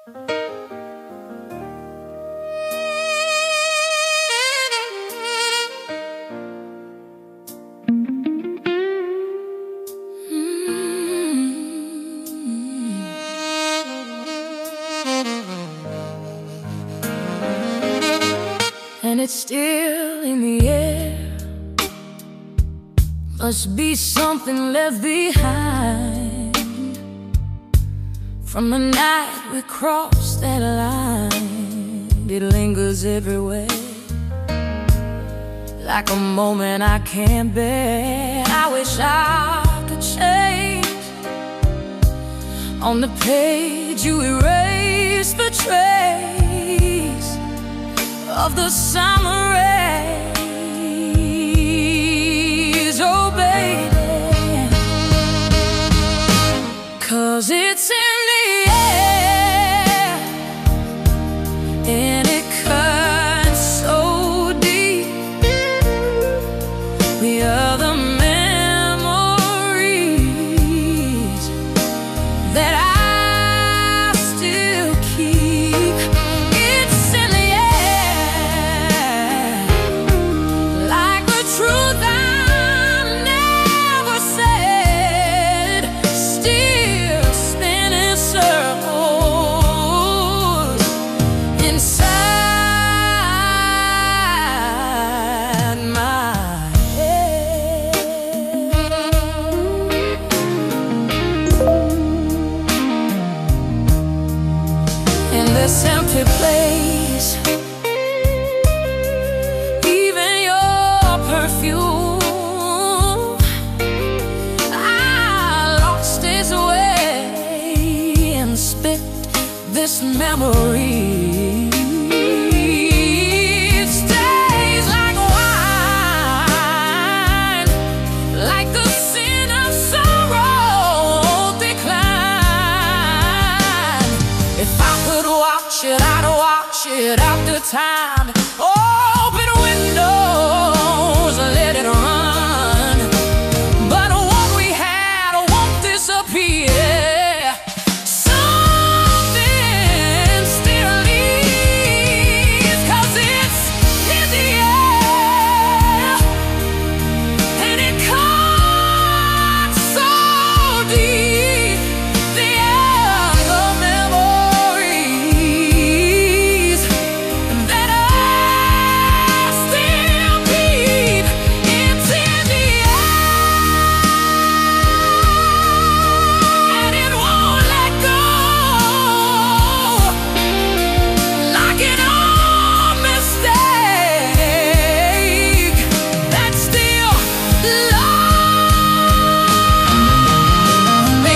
And it's still in the air. Must be something left behind from the night we crossed that line. It lingers everywhere, like a moment I can't bear. I wish I could change. On the page you erased the trace of the summer rays, oh baby, 'cause it's in the air, and it cuts so deep. We are the memories that I still keep. It's in the air, like the truth I never said, still spinning circles inside my head. In this empty place, even your perfume, I lost its way and spit this memory. It stays like wine, like the sin of sorrow decline. If I could watch it, I'd watch it after time. Open windows, let it run. But what we had won't disappear. Something still leaves, 'cause it's in the air, and it cuts so deep. The air of memories that I still keep. It's in the air, and it won't let go. Like an old mistake that's still lost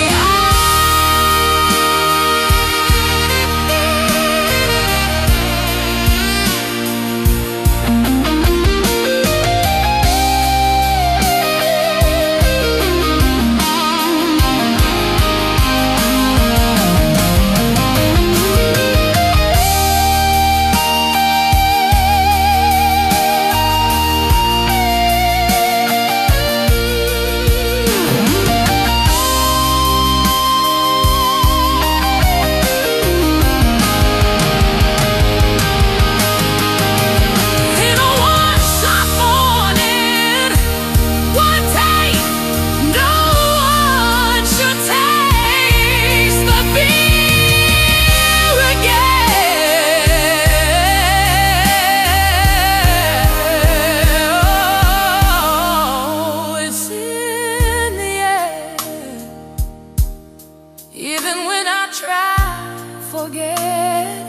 in a one-shot morning. One take, no one should taste the beer again. Oh, it's in the air, even when I try to forget.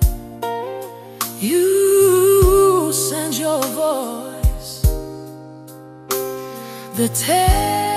You send your voice, the